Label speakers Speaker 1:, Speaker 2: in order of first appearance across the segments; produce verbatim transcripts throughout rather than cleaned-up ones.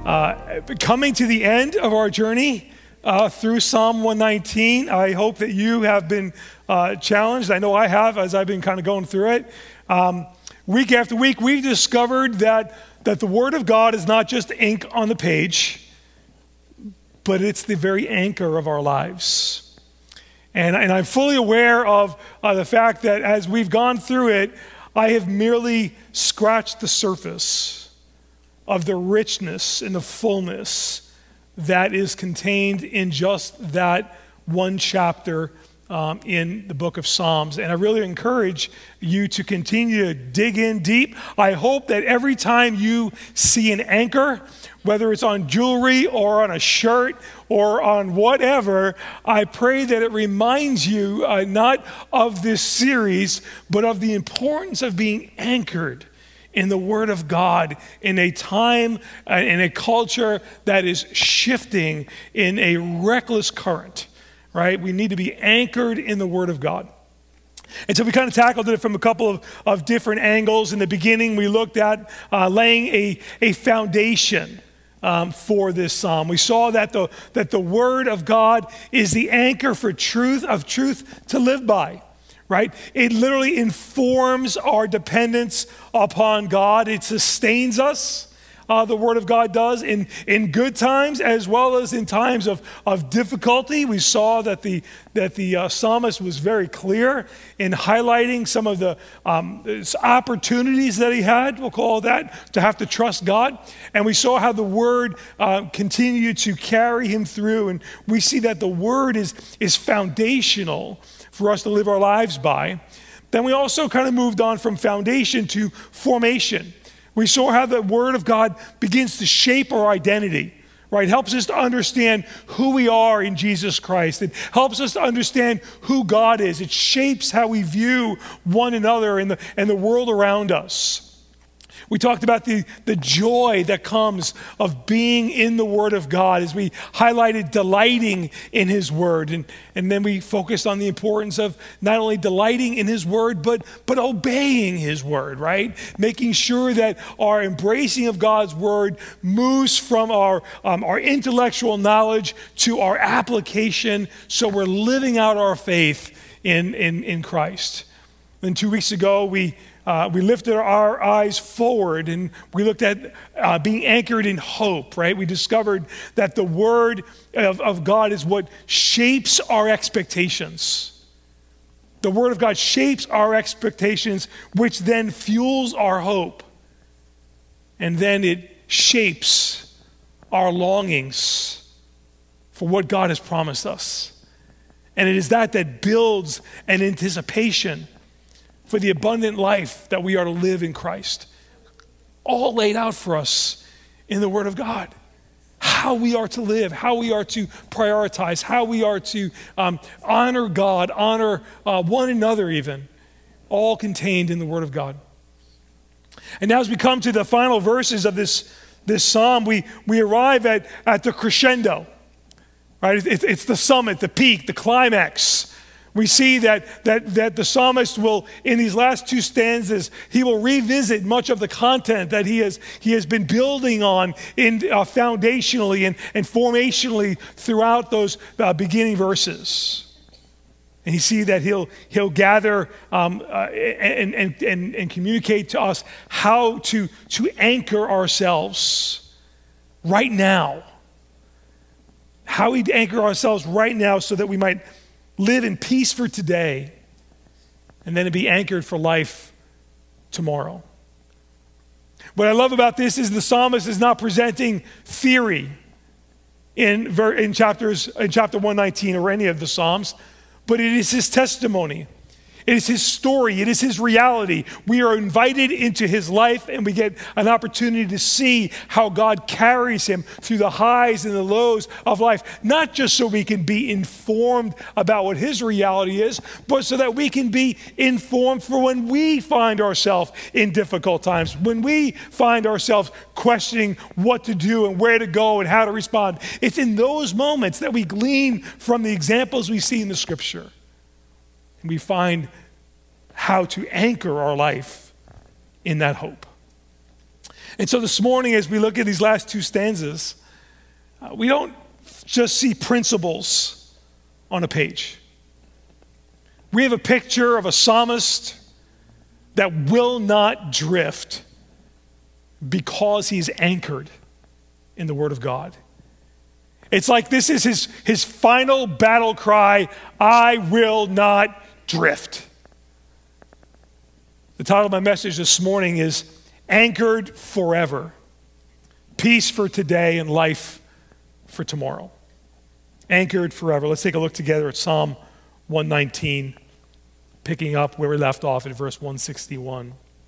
Speaker 1: Uh, coming to the end of our journey uh, through Psalm one nineteen, I hope that you have been uh, challenged. I know I have as I've been kind of going through it. Um, week after week, we've discovered that, that the Word of God is not just ink on the page, but it's the very anchor of our lives. And, and I'm fully aware of uh, the fact that as we've gone through it, I have merely scratched the surface of the richness and the fullness that is contained in just that one chapter um, in the book of Psalms. And I really encourage you to continue to dig in deep. I hope that every time you see an anchor, whether it's on jewelry or on a shirt or on whatever, I pray that it reminds you uh, not of this series, but of the importance of being anchored in the Word of God, in a time, uh, in a culture that is shifting in a reckless current, right? We need to be anchored in the Word of God. And so we kind of tackled it from a couple of, of different angles. In the beginning, we looked at uh, laying a, a foundation um, for this psalm. We saw that the, that the Word of God is the anchor for truth, of truth to live by. Right? It literally informs our dependence upon God. It sustains us. Uh, the Word of God does in, in good times as well as in times of, of difficulty. We saw that the that the uh, psalmist was very clear in highlighting some of the um, opportunities that he had, we'll call that, to have to trust God. And we saw how the Word uh, continued to carry him through. And we see that the Word is, is foundational for us to live our lives by. Then we also kind of moved on from foundation to formation. We saw how the Word of God begins to shape our identity, right? Helps us to understand who we are in Jesus Christ. It helps us to understand who God is. It shapes how we view one another and the, and the world around us. We talked about the, the joy that comes of being in the Word of God as we highlighted delighting in His Word. And, and then we focused on the importance of not only delighting in His Word, but, but obeying His Word, right? Making sure that our embracing of God's Word moves from our, um, our intellectual knowledge to our application, so we're living out our faith in, in, in Christ. And two weeks ago, we Uh, we lifted our eyes forward and we looked at uh, being anchored in hope, right? We discovered that the Word of, of God is what shapes our expectations. The Word of God shapes our expectations, which then fuels our hope. And then it shapes our longings for what God has promised us. And it is that that builds an anticipation for the abundant life that we are to live in Christ. All laid out for us in the Word of God. How we are to live, how we are to prioritize, how we are to um, honor God, honor uh, one another even. All contained in the Word of God. And now as we come to the final verses of this, this psalm, we, we arrive at, at the crescendo. Right? It, it's the summit, the peak, the climax. We see that, that, that the psalmist will, in these last two stanzas, he will revisit much of the content that he has, he has been building on in, uh, foundationally and, and formationally throughout those uh, beginning verses. And you see that he'll, he'll gather um, uh, and, and, and, and communicate to us how to, to anchor ourselves right now. How we anchor ourselves right now so that we might live in peace for today, and then to be anchored for life tomorrow. What I love about this is the psalmist is not presenting theory in, in, chapters, in chapter one nineteen or any of the Psalms, but it is his testimony. It is his story. It is his reality. We are invited into his life, and we get an opportunity to see how God carries him through the highs and the lows of life, not just so we can be informed about what his reality is, but so that we can be informed for when we find ourselves in difficult times, when we find ourselves questioning what to do and where to go and how to respond. It's in those moments that we glean from the examples we see in the Scripture. We find how to anchor our life in that hope. And so this morning, as we look at these last two stanzas, uh, we don't just see principles on a page. We have a picture of a psalmist that will not drift because he's anchored in the Word of God. It's like this is his, his final battle cry, I will not drift. The title of my message this morning is Anchored Forever. Peace for today and life for tomorrow. Anchored forever. Let's take a look together at Psalm one nineteen, picking up where we left off at verse one sixty-one.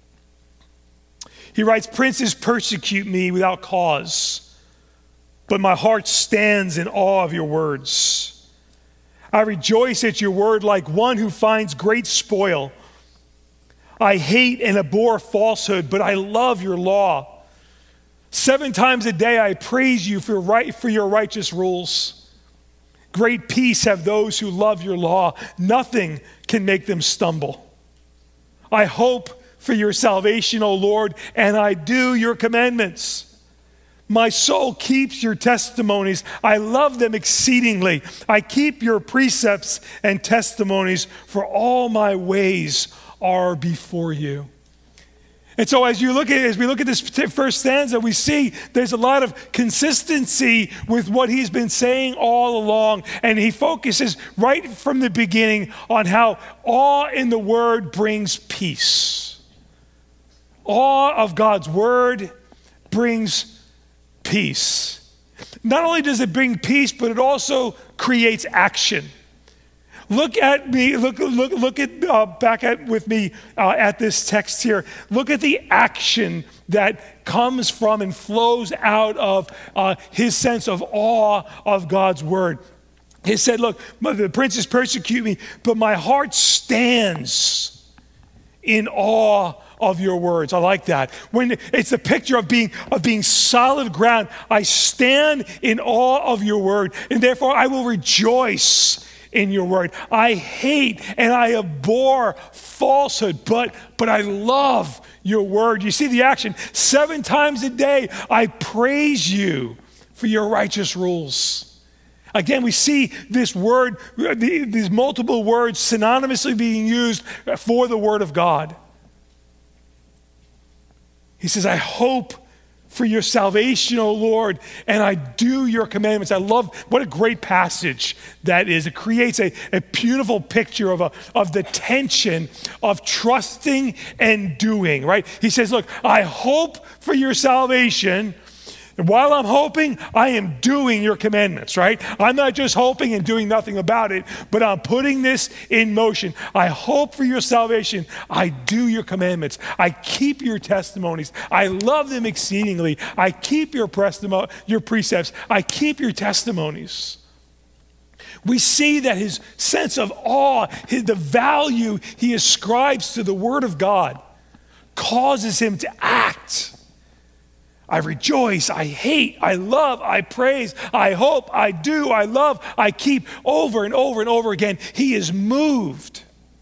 Speaker 1: He writes, princes persecute me without cause, but my heart stands in awe of your words. I rejoice at your word like one who finds great spoil. I hate and abhor falsehood, but I love your law. Seven times a day I praise you for, right, for your righteous rules. Great peace have those who love your law. Nothing can make them stumble. I hope for your salvation, O Lord, and I do your commandments. My soul keeps your testimonies. I love them exceedingly. I keep your precepts and testimonies, for all my ways are before you. And so as you look at as we look at this first stanza, we see there's a lot of consistency with what he's been saying all along. And he focuses right from the beginning on how awe in the word brings peace. Awe of God's word brings peace. Not only does it bring peace, but it also creates action. Look at me, look, look, look at, uh, back at with me uh, at this text here. Look at the action that comes from and flows out of uh, his sense of awe of God's word. He said, look, the princes persecute me, but my heart stands in awe of your words. I like that. When it's a picture of being of being solid ground, I stand in awe of your word, and therefore I will rejoice in your word. I hate and I abhor falsehood, but but I love your word. You see the action. Seven times a day, I praise you for your righteous rules. Again, we see this word, these multiple words synonymously being used for the word of God. He says, I hope for your salvation, O Lord, and I do your commandments. I love, what a great passage that is. It creates a, a beautiful picture of, a, of the tension of trusting and doing, right? He says, look, I hope for your salvation. And while I'm hoping, I am doing your commandments, right? I'm not just hoping and doing nothing about it, but I'm putting this in motion. I hope for your salvation. I do your commandments. I keep your testimonies. I love them exceedingly. I keep your, prestimo- your precepts. I keep your testimonies. We see that his sense of awe, his, the value he ascribes to the word of God, causes him to act. I rejoice, I hate, I love, I praise, I hope, I do, I love, I keep, over and over and over again. He is moved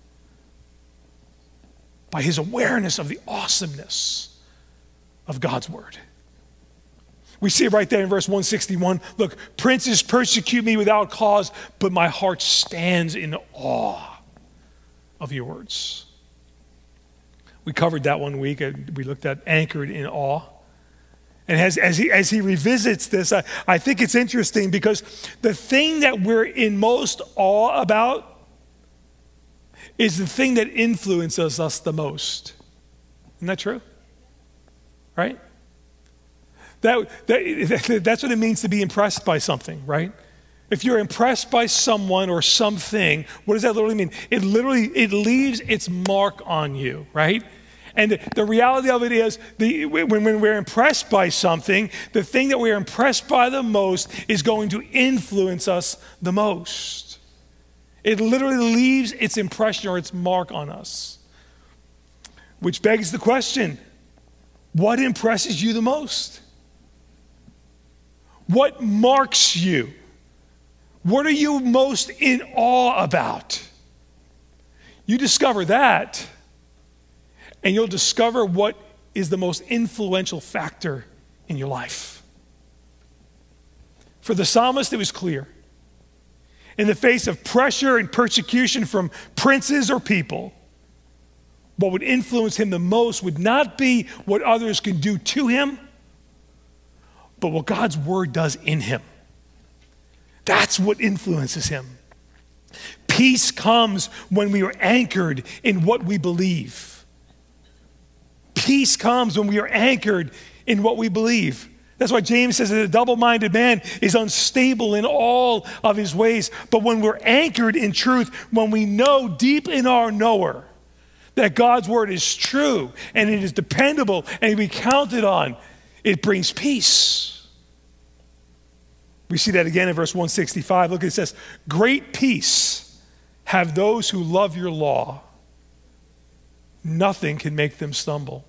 Speaker 1: by his awareness of the awesomeness of God's word. We see it right there in verse one sixty-one. Look, princes persecute me without cause, but my heart stands in awe of your words. We covered that one week. We looked at anchored in awe. And as, as, he, as he revisits this, I, I think it's interesting because the thing that we're in most awe about is the thing that influences us the most. Isn't that true? Right? That, that, that's what it means to be impressed by something, right? If you're impressed by someone or something, what does that literally mean? It literally, it leaves its mark on you, right? And the reality of it is, the, when, when we're impressed by something, the thing that we're impressed by the most is going to influence us the most. It literally leaves its impression or its mark on us. Which begs the question, what impresses you the most? What marks you? What are you most in awe about? You discover that, and you'll discover what is the most influential factor in your life. For the psalmist, it was clear. In the face of pressure and persecution from princes or people, what would influence him the most would not be what others can do to him, but what God's word does in him. That's what influences him. Peace comes when we are anchored in what we believe. Peace comes when we are anchored in what we believe. That's why James says that a double-minded man is unstable in all of his ways. But when we're anchored in truth, when we know deep in our knower that God's word is true and it is dependable and it can be counted on, it brings peace. We see that again in verse one sixty-five. Look, it says, great peace have those who love your law. Nothing can make them stumble.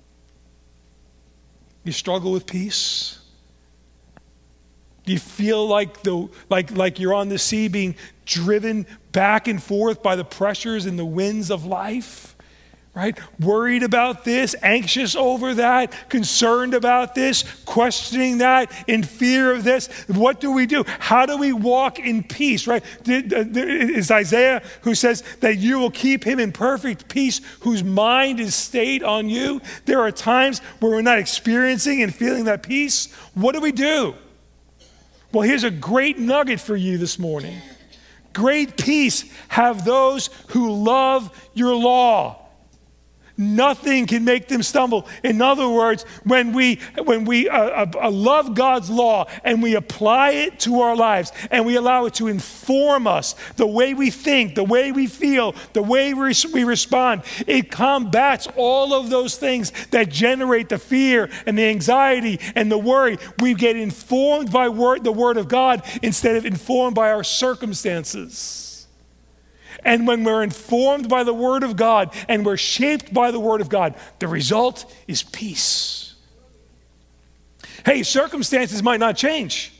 Speaker 1: You struggle with peace? Do you feel like the like like you're on the sea being driven back and forth by the pressures and the winds of life? Right? Worried about this, anxious over that, concerned about this, questioning that, in fear of this. What do we do? How do we walk in peace, right? It's Isaiah who says that you will keep him in perfect peace whose mind is stayed on you. There are times where we're not experiencing and feeling that peace. What do we do? Well, here's a great nugget for you this morning. Great peace have those who love your law. Nothing can make them stumble. In other words, when we when we uh, uh, love God's law and we apply it to our lives and we allow it to inform us, the way we think, the way we feel, the way we, we respond, it combats all of those things that generate the fear and the anxiety and the worry. We get informed by word, the word of God instead of informed by our circumstances. And when we're informed by the word of God and we're shaped by the word of God, the result is peace. Hey, circumstances might not change,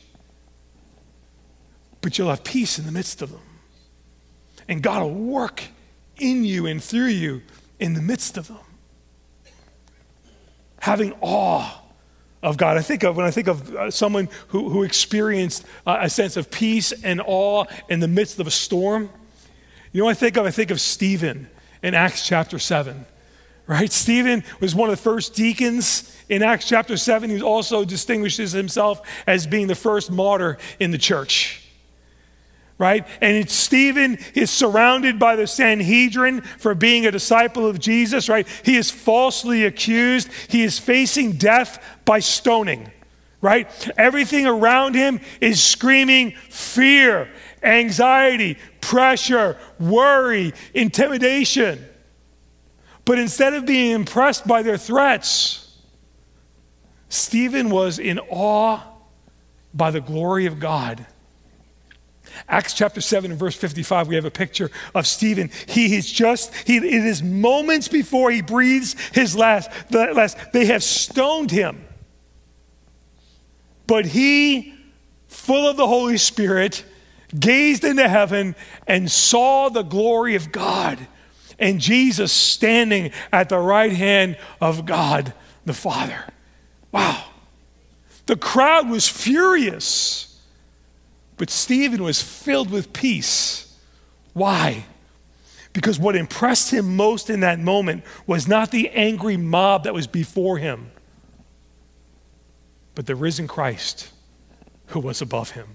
Speaker 1: but you'll have peace in the midst of them. And God will work in you and through you in the midst of them. Having awe of God. I think of, when I think of uh, someone who, who experienced uh, a sense of peace and awe in the midst of a storm, you know what I think of? I think of Stephen in Acts chapter seven, right? Stephen was one of the first deacons in Acts chapter seven. He also distinguishes himself as being the first martyr in the church, right? And it's Stephen is surrounded by the Sanhedrin for being a disciple of Jesus, right? He is falsely accused. He is facing death by stoning, right? Everything around him is screaming fear, anxiety, pressure, worry, intimidation. But instead of being impressed by their threats, Stephen was in awe by the glory of God. Acts chapter seven and verse fifty-five, we have a picture of Stephen. He is just, he, it is moments before he breathes his last, the last. They have stoned him. But he, full of the Holy Spirit, gazed into heaven and saw the glory of God and Jesus standing at the right hand of God the Father. Wow. The crowd was furious, but Stephen was filled with peace. Why? Because what impressed him most in that moment was not the angry mob that was before him, but the risen Christ who was above him.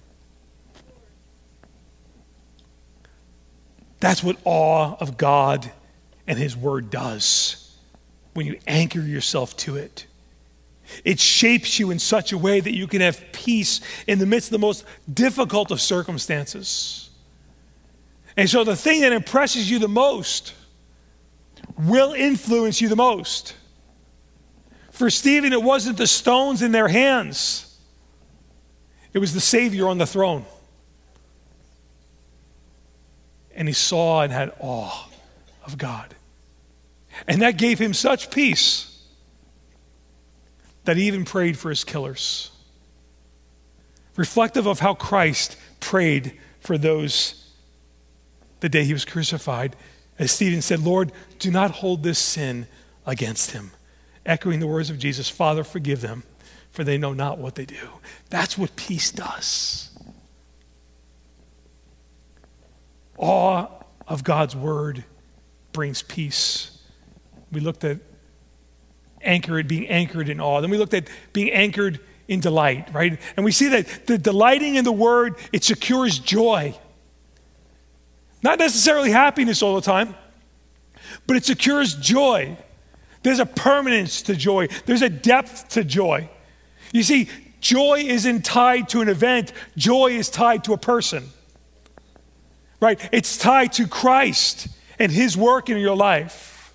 Speaker 1: That's what awe of God and his word does when you anchor yourself to it. It shapes you in such a way that you can have peace in the midst of the most difficult of circumstances. And so the thing that impresses you the most will influence you the most. For Stephen, it wasn't the stones in their hands. It was the Savior on the throne. And he saw and had awe of God. And that gave him such peace that he even prayed for his killers. Reflective of how Christ prayed for those the day he was crucified. As Stephen said, Lord, do not hold this sin against him. echoing the words of Jesus, Father, forgive them, for they know not what they do. That's what peace does. Awe of God's word brings peace. We looked at anchored, being anchored in awe. Then we looked at being anchored in delight, right? And we see that the delighting in the word, it secures joy. Not necessarily happiness all the time, but it secures joy. There's a permanence to joy. There's a depth to joy. You see, joy isn't tied to an event. Joy is tied to a person, right? It's tied to Christ and his work in your life.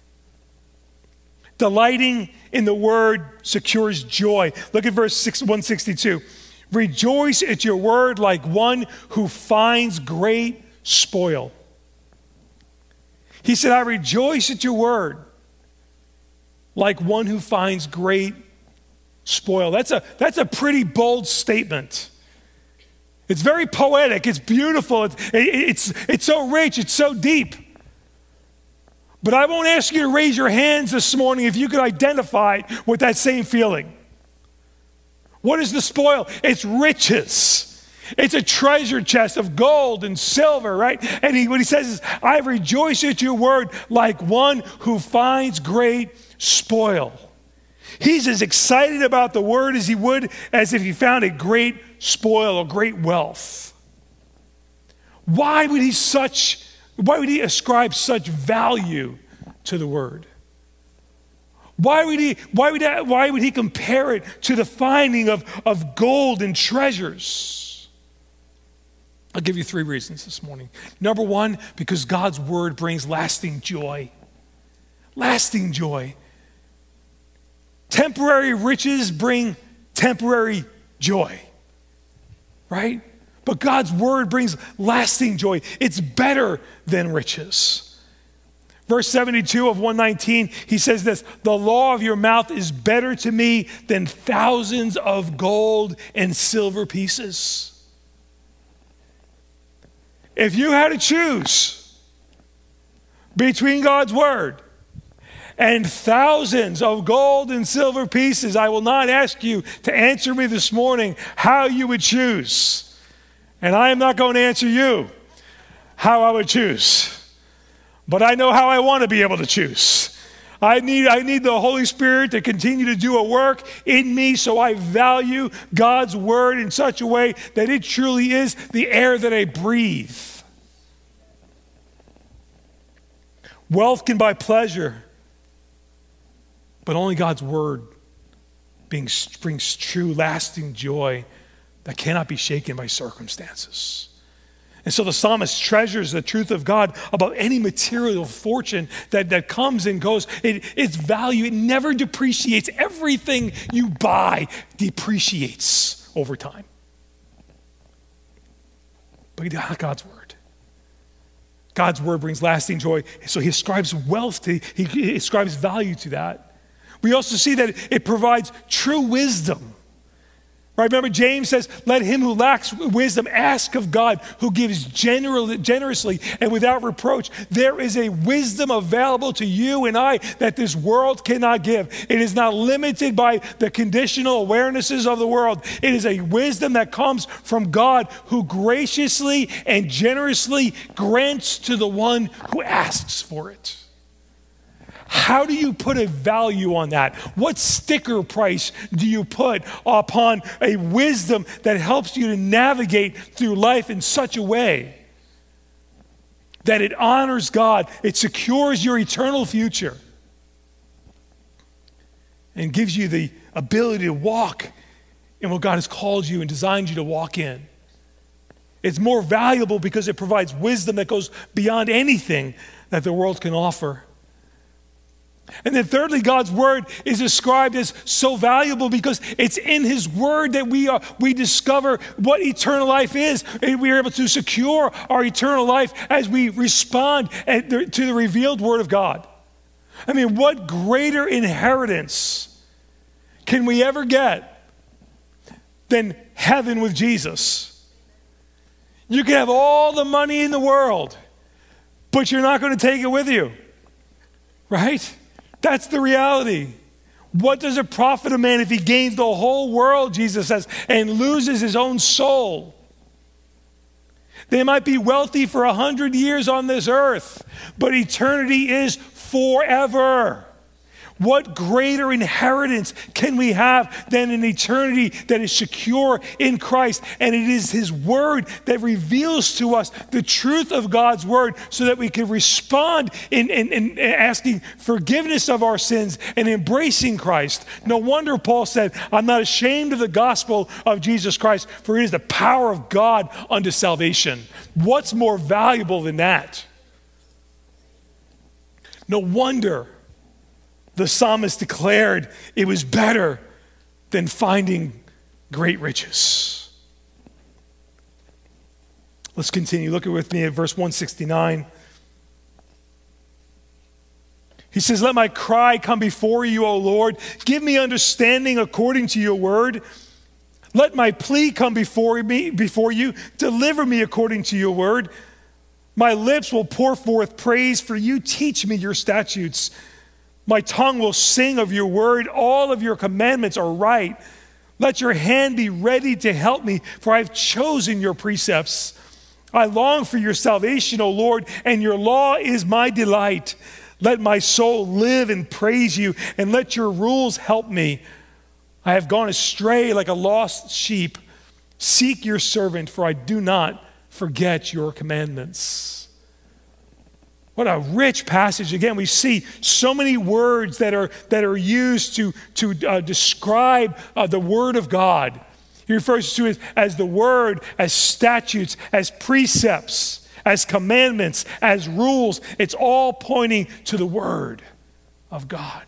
Speaker 1: Delighting in the word secures joy. Look at verse one sixty-two. Rejoice at your word like one who finds great spoil. He said, I rejoice at your word like one who finds great spoil. That's a, that's a pretty bold statement. It's very poetic. It's beautiful. It's, it, it's, it's so rich. It's so deep. But I won't ask you to raise your hands this morning if you could identify with that same feeling. What is the spoil? It's riches. It's a treasure chest of gold and silver, right? And he, what he says is, I rejoice at your word like one who finds great spoil. He's as excited about the word as he would as if he found a great spoil or great wealth. Why would he such, why would he ascribe such value to the word? Why would he, why would that, why would he compare it to the finding of, of gold and treasures? I'll give you three reasons this morning. Number one, because God's word brings lasting joy. Lasting joy. Temporary riches bring temporary joy, right? But God's word brings lasting joy. It's better than riches. Verse seventy-two of one nineteen, he says this, the law of your mouth is better to me than thousands of gold and silver pieces. If you had to choose between God's word and thousands of gold and silver pieces, I will not ask you to answer me this morning how you would choose. And I am not going to answer you how I would choose. But I know how I want to be able to choose. I need, I need the Holy Spirit to continue to do a work in me so I value God's word in such a way that it truly is the air that I breathe. Wealth can buy pleasure, but only God's word brings, brings true, lasting joy that cannot be shaken by circumstances. And so the psalmist treasures the truth of God about any material fortune that, that comes and goes. It, its value, it never depreciates. Everything you buy depreciates over time. But God's word. God's word brings lasting joy. So he ascribes wealth to, he, he ascribes value to that. We also see that it provides true wisdom. Right? Remember, James says, let him who lacks wisdom ask of God, who gives generally, generously and without reproach. There is a wisdom available to you and I that this world cannot give. It is not limited by the conditional awarenesses of the world. It is a wisdom that comes from God, who graciously and generously grants to the one who asks for it. How do you put a value on that? What sticker price do you put upon a wisdom that helps you to navigate through life in such a way that it honors God, it secures your eternal future, and gives you the ability to walk in what God has called you and designed you to walk in? It's more valuable because it provides wisdom that goes beyond anything that the world can offer. And then thirdly, God's word is described as so valuable because it's in his word that we are, we discover what eternal life is. And we are able to secure our eternal life as we respond to the revealed word of God. I mean, what greater inheritance can we ever get than heaven with Jesus? You can have all the money in the world, but you're not going to take it with you, right? That's the reality. What does it profit a man if he gains the whole world, Jesus says, and loses his own soul? They might be wealthy for a hundred years on this earth, but eternity is forever. What greater inheritance can we have than an eternity that is secure in Christ? And it is his word that reveals to us the truth of God's word so that we can respond in, in, in asking forgiveness of our sins and embracing Christ. No wonder Paul said, I'm not ashamed of the gospel of Jesus Christ, for it is the power of God unto salvation. What's more valuable than that? No wonder the psalmist declared it was better than finding great riches. Let's continue. Look with me at verse one sixty-nine. He says, let my cry come before you, O Lord. Give me understanding according to your word. Let my plea come before me, before you. Deliver me according to your word. My lips will pour forth praise for you. Teach me your statutes. My tongue will sing of your word. All of your commandments are right. Let your hand be ready to help me, for I have chosen your precepts. I long for your salvation, O Lord, and your law is my delight. Let my soul live and praise you, and let your rules help me. I have gone astray like a lost sheep. Seek your servant, for I do not forget your commandments. What a rich passage. Again, we see so many words that are, that are used to, to uh, describe uh, the word of God. He refers to it as the word, as statutes, as precepts, as commandments, as rules. It's all pointing to the word of God.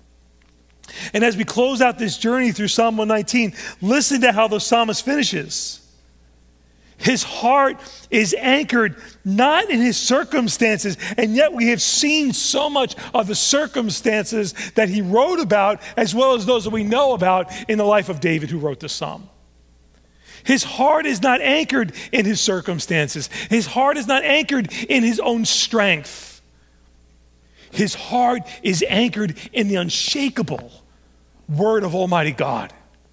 Speaker 1: And as we close out this journey through Psalm one nineteen, listen to how the psalmist finishes. His heart is anchored not in his circumstances, and yet we have seen so much of the circumstances that he wrote about, as well as those that we know about in the life of David, who wrote this psalm. His heart is not anchored in his circumstances. His heart is not anchored in his own strength. His heart is anchored in the unshakable word of Almighty God.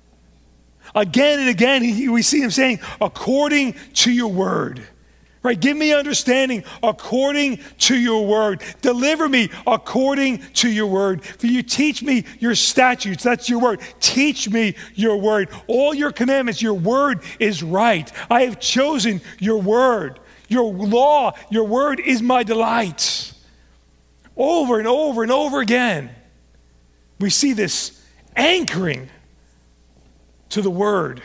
Speaker 1: Again and again, he, we see him saying, according to your word. Right? Give me understanding according to your word. Deliver me according to your word. For you teach me your statutes. That's your word. Teach me your word. All your commandments, your word is right. I have chosen your word. Your law, your word is my delight. Over and over and over again, we see this anchoring to the word.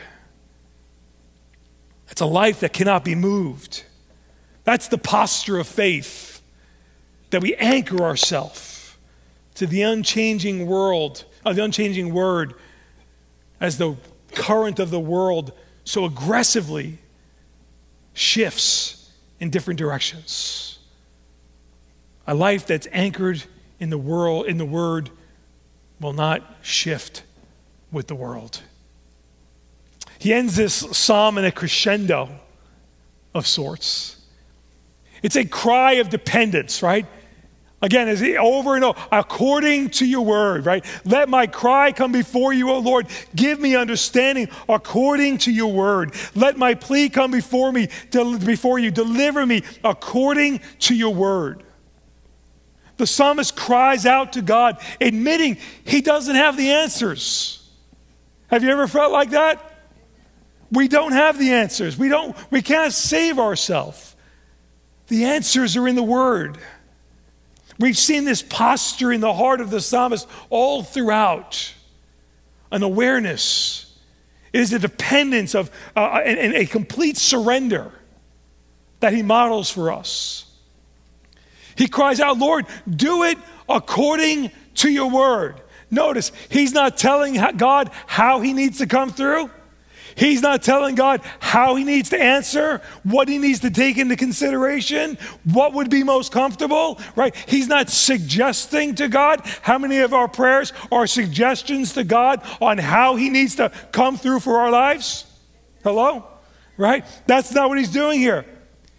Speaker 1: It's a life that cannot be moved. That's the posture of faith, that we anchor ourselves to the unchanging world, uh, the unchanging word, as the current of the world so aggressively shifts in different directions. A life that's anchored in the world, in the word, will not shift with the world. He ends this psalm in a crescendo of sorts. It's a cry of dependence, right? Again, as he, over and over, according to your word, right? Let my cry come before you, O Lord. Give me understanding according to your word. Let my plea come before me, del- before you. Deliver me according to your word. The psalmist cries out to God, admitting he doesn't have the answers. Have you ever felt like that? We don't have the answers. We don't, we can't save ourselves. The answers are in the word. We've seen this posture in the heart of the psalmist all throughout. An awareness. It is a dependence of uh, and, and a complete surrender that he models for us. He cries out, Lord, do it according to your word. Notice, he's not telling God how he needs to come through. He's not telling God how he needs to answer, what he needs to take into consideration, what would be most comfortable, right? He's not suggesting to God. How many of our prayers are suggestions to God on how he needs to come through for our lives? Hello? Right? That's not what he's doing here.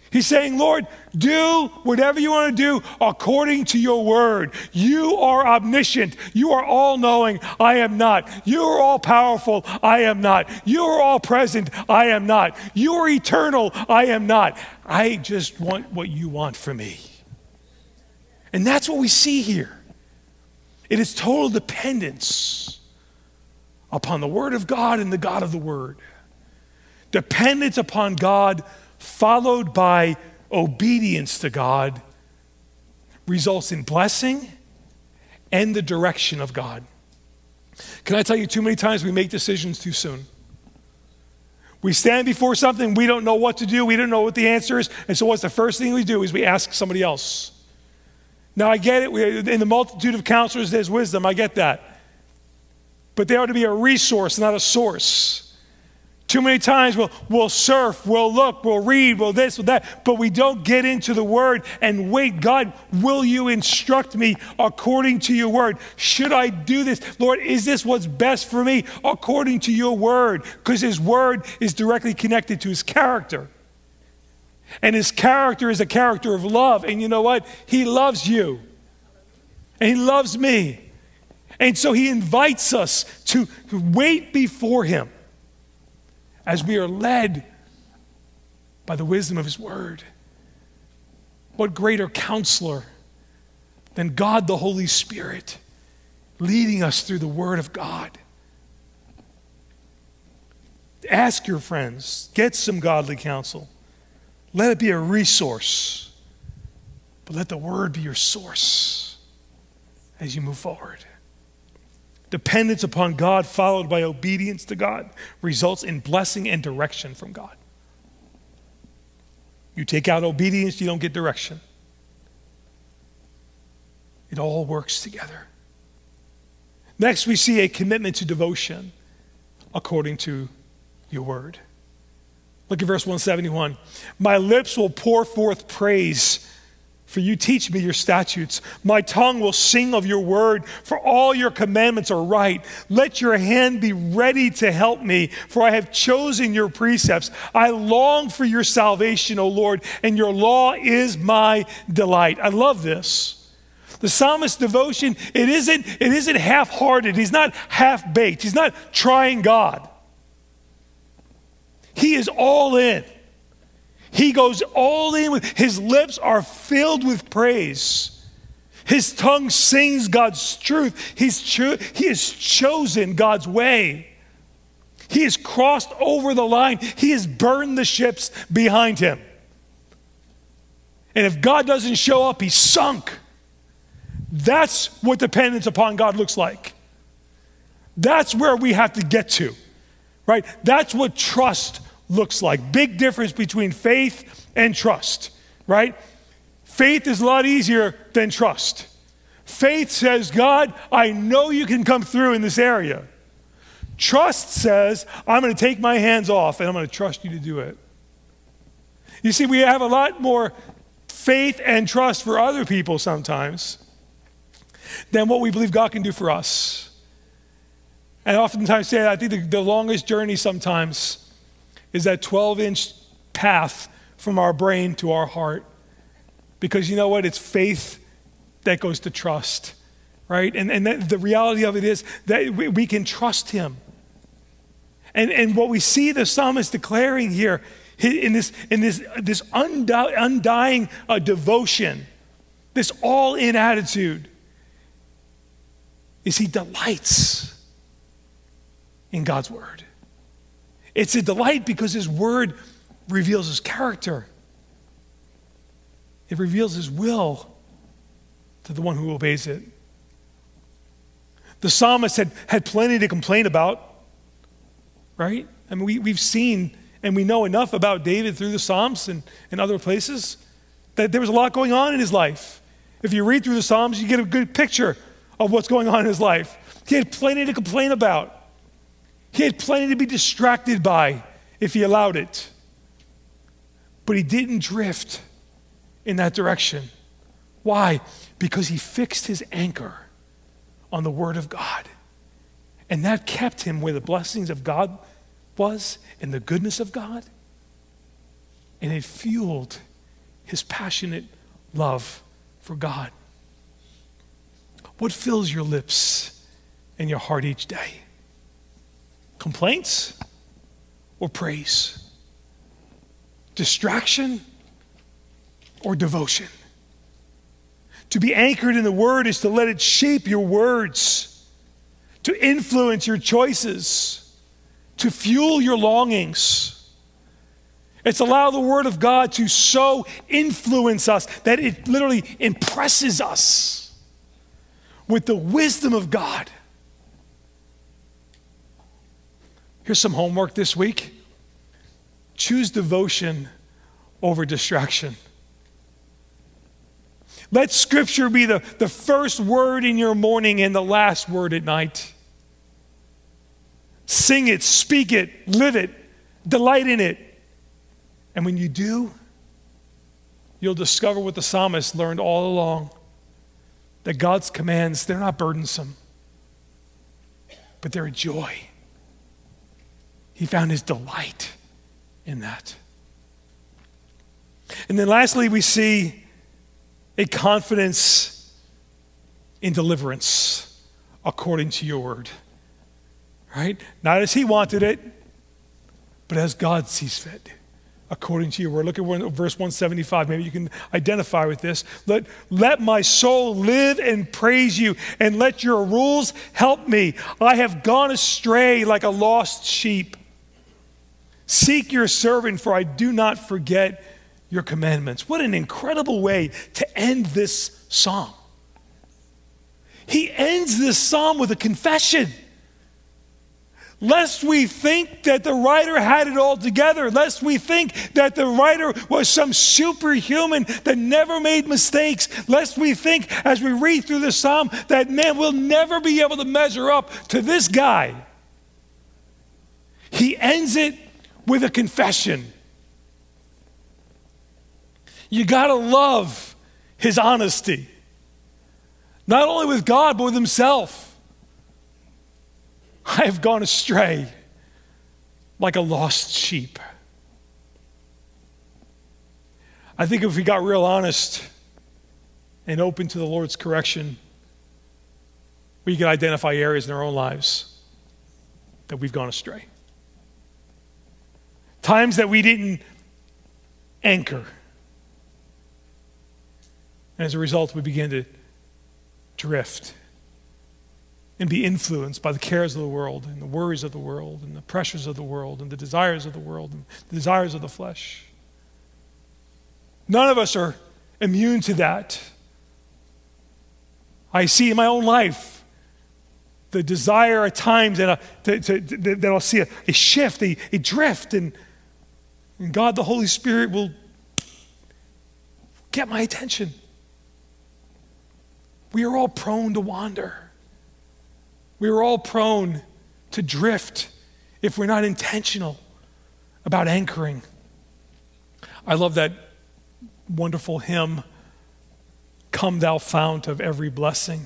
Speaker 1: He's saying, Lord, do whatever you want to do according to your word. You are omniscient. You are all-knowing. I am not. You are all-powerful. I am not. You are all-present. I am not. You are eternal. I am not. I just want what you want from me. And that's what we see here. It is total dependence upon the word of God and the God of the word. Dependence upon God followed by obedience to God results in blessing and the direction of God. Can I tell you, too many times we make decisions too soon. We stand before something, we don't know what to do, we don't know what the answer is, and so what's the first thing we do is we ask somebody else. Now I get it, we, in the multitude of counselors there's wisdom, I get that. But there ought to be a resource, not a source. Too many times we'll, we'll surf, we'll look, we'll read, we'll this, we'll that, but we don't get into the word and wait, God, will you instruct me according to your word? Should I do this? Lord, is this what's best for me according to your word? Because his word is directly connected to his character. And his character is a character of love. And you know what? He loves you. And he loves me. And so he invites us to wait before him as we are led by the wisdom of his word. What greater counselor than God the Holy Spirit leading us through the word of God? Ask your friends, get some godly counsel. Let it be a resource, but let the word be your source as you move forward. Dependence upon God followed by obedience to God results in blessing and direction from God. You take out obedience, you don't get direction. It all works together. Next, we see a commitment to devotion according to your word. Look at verse one seventy-one. My lips will pour forth praise, for you teach me your statutes. My tongue will sing of your word, for all your commandments are right. Let your hand be ready to help me, for I have chosen your precepts. I long for your salvation, O Lord, and your law is my delight. I love this. The psalmist's devotion, it isn't, it isn't half-hearted. He's not half-baked. He's not trying God. He is all in. He goes all in with, his lips are filled with praise. His tongue sings God's truth. He's cho- he has chosen God's way. He has crossed over the line. He has burned the ships behind him. And if God doesn't show up, he's sunk. That's what dependence upon God looks like. That's where we have to get to, right? That's what trust looks like. Big difference between faith and trust, right? Faith is a lot easier than trust. Faith says, God, I know you can come through in this area. Trust says, I'm going to take my hands off and I'm going to trust you to do it. You see, we have a lot more faith and trust for other people sometimes than what we believe God can do for us. And I oftentimes say, I think the, the longest journey sometimes is that twelve-inch path from our brain to our heart. Because you know what? It's faith that goes to trust, right? And, and the reality of it is that we, we can trust him. And, and what we see the psalmist declaring here in this, in this, this undi- undying uh, devotion, this all-in attitude, is he delights in God's word. It's a delight because his word reveals his character. It reveals his will to the one who obeys it. The psalmist had, had plenty to complain about, right? I mean, we, we've seen and we know enough about David through the Psalms and, and other places that there was a lot going on in his life. If you read through the Psalms, you get a good picture of what's going on in his life. He had plenty to complain about. He had plenty to be distracted by if he allowed it. But he didn't drift in that direction. Why? Because he fixed his anchor on the word of God. And that kept him where the blessings of God was and the goodness of God. And it fueled his passionate love for God. What fills your lips and your heart each day? Complaints or praise? Distraction or devotion? To be anchored in the Word is to let it shape your words, to influence your choices, to fuel your longings. It's allow the Word of God to so influence us that it literally impresses us with the wisdom of God. Here's some homework this week. Choose devotion over distraction. Let Scripture be the, the first word in your morning and the last word at night. Sing it, speak it, live it, delight in it. And when you do, you'll discover what the psalmist learned all along, that God's commands, they're not burdensome, but they're a joy. He found his delight in that. And then lastly, we see a confidence in deliverance according to your word. Right? Not as he wanted it, but as God sees fit, according to your word. Look at verse one seventy-five. Maybe you can identify with this. Let, let my soul live and praise you, and let your rules help me. I have gone astray like a lost sheep. Seek your servant, for I do not forget your commandments. What an incredible way to end this psalm. He ends this psalm with a confession. Lest we think that the writer had it all together, lest we think that the writer was some superhuman that never made mistakes, lest we think as we read through the psalm that, man, we'll never be able to measure up to this guy. He ends it with a confession. You gotta love his honesty. Not only with God, but with himself. I have gone astray like a lost sheep. I think if we got real honest and open to the Lord's correction, we could identify areas in our own lives that we've gone astray. Times that we didn't anchor. And as a result, we began to drift and be influenced by the cares of the world and the worries of the world and the pressures of the world and the desires of the world and the desires of the flesh. None of us are immune to that. I see in my own life the desire at times that, to, to, to, that I'll see a, a shift, a, a drift, and, and God the Holy Spirit will get my attention. We are all prone to wander. We are all prone to drift if we're not intentional about anchoring. I love that wonderful hymn, "Come Thou Fount of Every Blessing."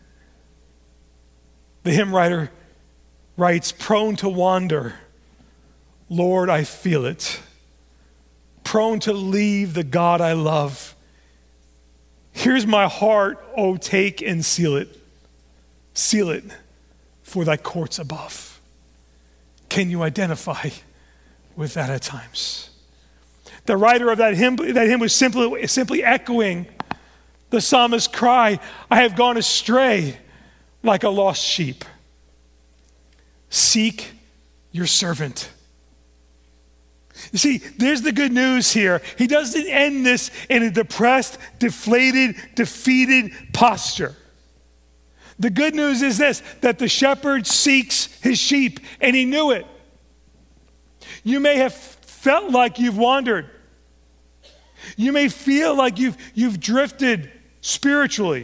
Speaker 1: The hymn writer writes, "Prone to wander, Lord, I feel it. Prone to leave the God I love. Here's my heart, oh, take and seal it. Seal it for thy courts above." Can you identify with that at times? The writer of that hymn, that hymn was simply, simply echoing the psalmist's cry, "I have gone astray like a lost sheep. Seek your servant." You see, there's the good news here. He doesn't end this in a depressed, deflated, defeated posture. The good news is this, that the shepherd seeks his sheep, and he knew it. You may have felt like you've wandered. You may feel like you've, you've drifted spiritually.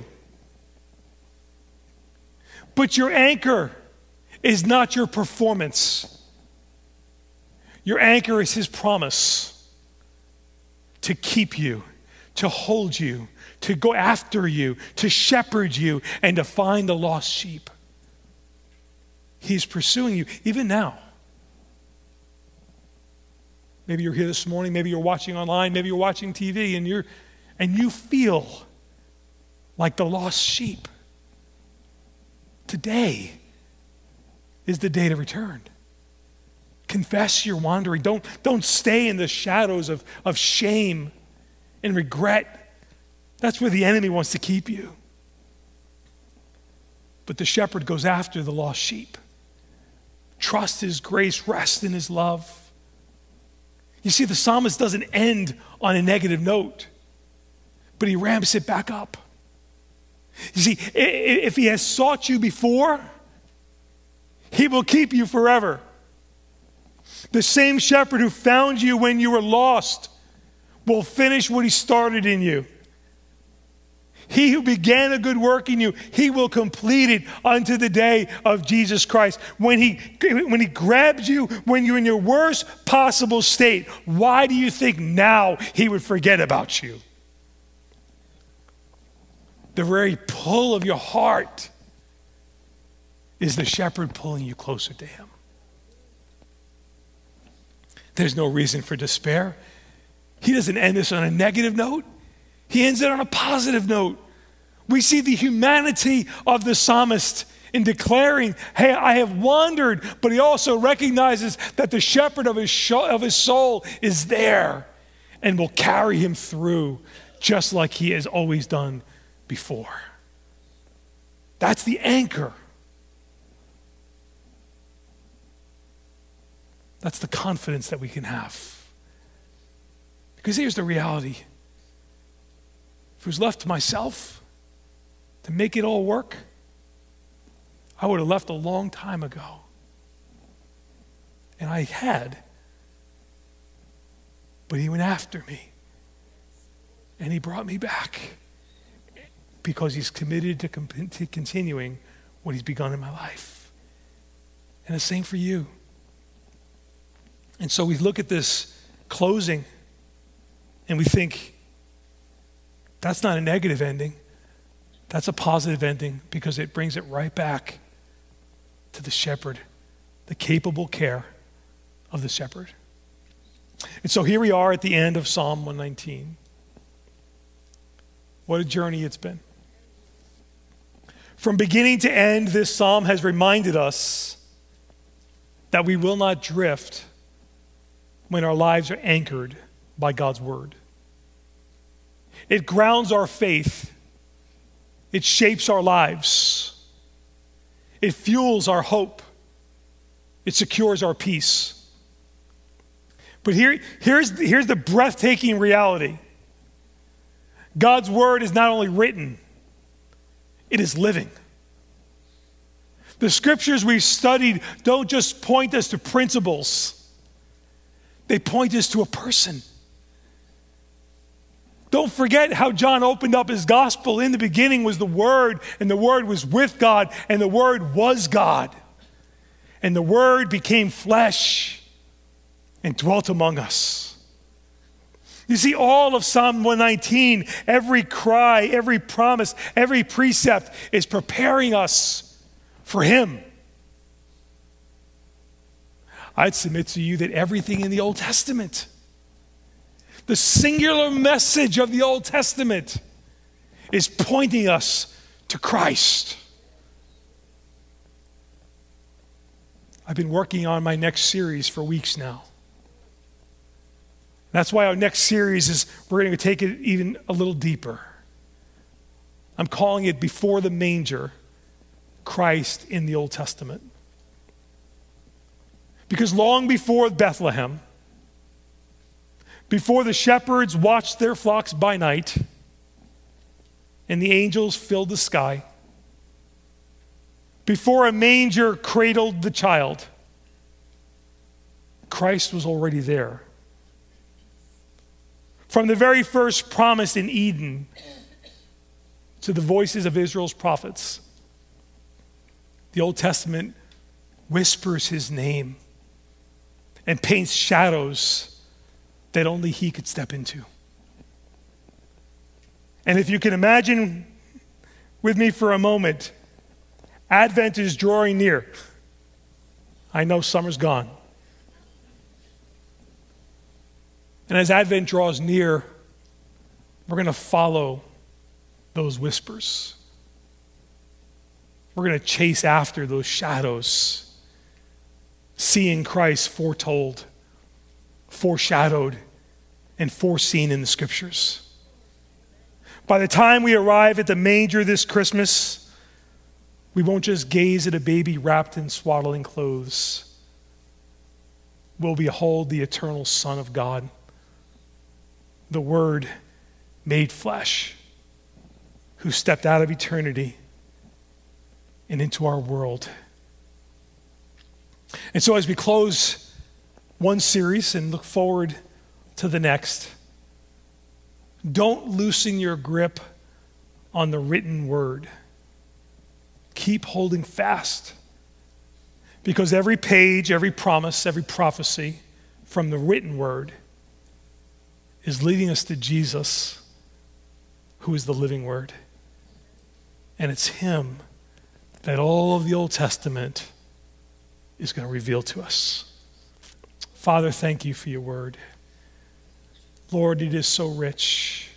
Speaker 1: But your anchor is not your performance. Your anchor is his promise to keep you, to hold you, to go after you, to shepherd you, and to find the lost sheep. He's pursuing you even now. Maybe you're here this morning, maybe you're watching online, maybe you're watching T V, and you're and you feel like the lost sheep. Today is the day to return. Confess your wandering. Don't, don't stay in the shadows of, of shame and regret. That's where the enemy wants to keep you. But the shepherd goes after the lost sheep. Trust his grace, rest in his love. You see, the psalmist doesn't end on a negative note, but he ramps it back up. You see, if he has sought you before, he will keep you forever. The same shepherd who found you when you were lost will finish what he started in you. He who began a good work in you, he will complete it unto the day of Jesus Christ. When he, when he grabs you, when you're in your worst possible state, why do you think now he would forget about you? The very pull of your heart is the shepherd pulling you closer to him. There's no reason for despair. He doesn't end this on a negative note. He ends it on a positive note. We see the humanity of the psalmist in declaring, hey, I have wandered, but he also recognizes that the shepherd of his, sh- of his soul is there and will carry him through just like he has always done before. That's the anchor. That's the confidence that we can have. Because here's the reality. If it was left to myself to make it all work, I would have left a long time ago. And I had. But he went after me. And he brought me back. Because he's committed to, com- to continuing what he's begun in my life. And the same for you. And so we look at this closing and we think, that's not a negative ending. That's a positive ending because it brings it right back to the shepherd, the capable care of the shepherd. And so here we are at the end of Psalm one nineteen. What a journey it's been. From beginning to end, this psalm has reminded us that we will not drift when our lives are anchored by God's word. It grounds our faith. It shapes our lives. It fuels our hope. It secures our peace. But here, here's, here's the breathtaking reality. God's word is not only written, it is living. The scriptures we've studied don't just point us to principles. They point us to a person. Don't forget how John opened up his gospel. In the beginning was the Word, and the Word was with God, and the Word was God. And the Word became flesh and dwelt among us. You see, all of Psalm one nineteen, every cry, every promise, every precept is preparing us for Him. I'd submit to you that everything in the Old Testament, the singular message of the Old Testament, is pointing us to Christ. I've been working on my next series for weeks now. That's why our next series is, we're going to take it even a little deeper. I'm calling it Before the Manger, Christ in the Old Testament. Because long before Bethlehem, before the shepherds watched their flocks by night and the angels filled the sky, before a manger cradled the child, Christ was already there. From the very first promise in Eden to the voices of Israel's prophets, the Old Testament whispers his name and paints shadows that only he could step into. And if you can imagine with me for a moment, Advent is drawing near. I know summer's gone. And as Advent draws near, we're going to follow those whispers. We're going to chase after those shadows, seeing Christ foretold, foreshadowed, and foreseen in the scriptures. By the time we arrive at the manger this Christmas, we won't just gaze at a baby wrapped in swaddling clothes. We'll behold the eternal Son of God, the Word made flesh, who stepped out of eternity and into our world. And so as we close one series and look forward to the next, don't loosen your grip on the written word. Keep holding fast, because every page, every promise, every prophecy from the written word is leading us to Jesus, who is the living word. And it's him that all of the Old Testament is going to reveal to us. Father, thank you for your word. Lord, it is so rich.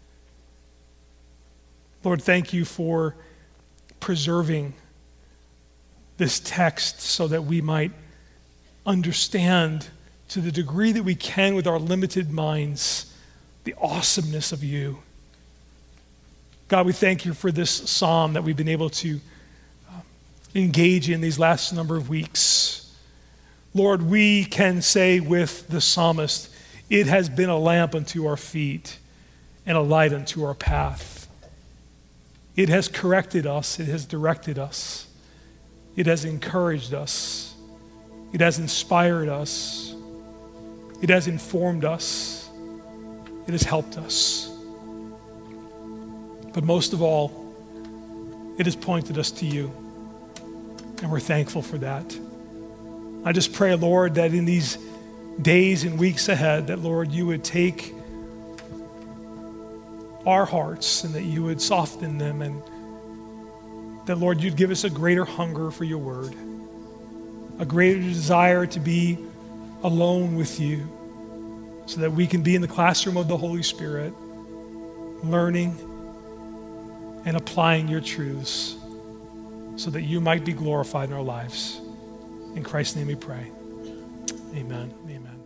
Speaker 1: Lord, thank you for preserving this text so that we might understand to the degree that we can with our limited minds the awesomeness of you. God, we thank you for this psalm that we've been able to uh, engage in these last number of weeks. Lord, we can say with the psalmist, it has been a lamp unto our feet and a light unto our path. It has corrected us. It has directed us. It has encouraged us. It has inspired us. It has informed us. It has helped us. But most of all, it has pointed us to you. And we're thankful for that. I just pray, Lord, that in these days and weeks ahead, that, Lord, you would take our hearts and that you would soften them, and that, Lord, you'd give us a greater hunger for your word, a greater desire to be alone with you, so that we can be in the classroom of the Holy Spirit, learning and applying your truths so that you might be glorified in our lives. In Christ's name we pray. Amen. Amen.